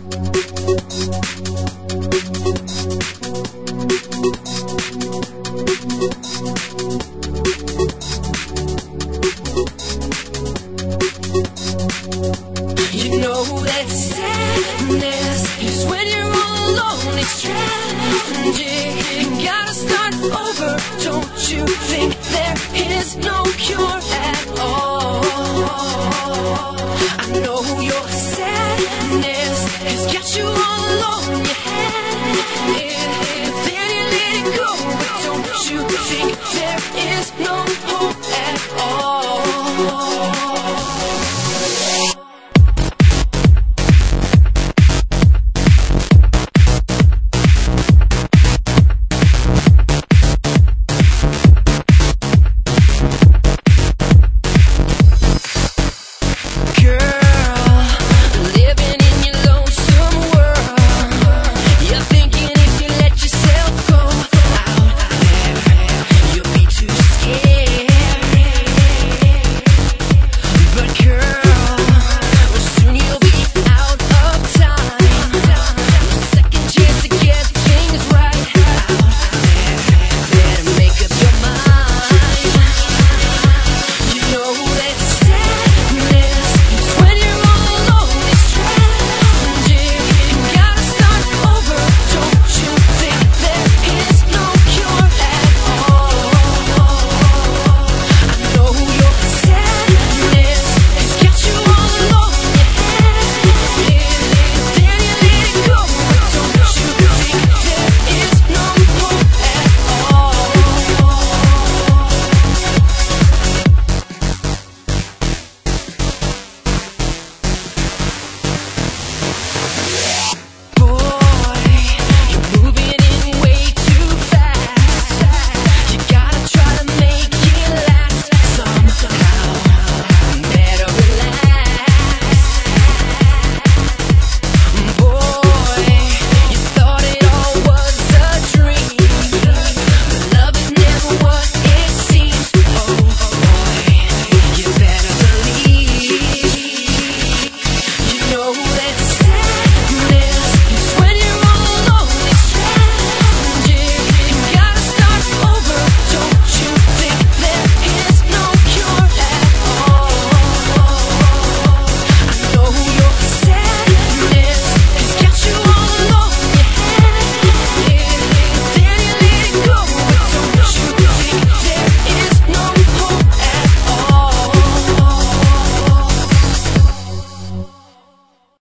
You know that sadness is when you're all alone. It's tragic. You gotta start over. Don't you think there is no cure at all? I know your sadness has got you all alone.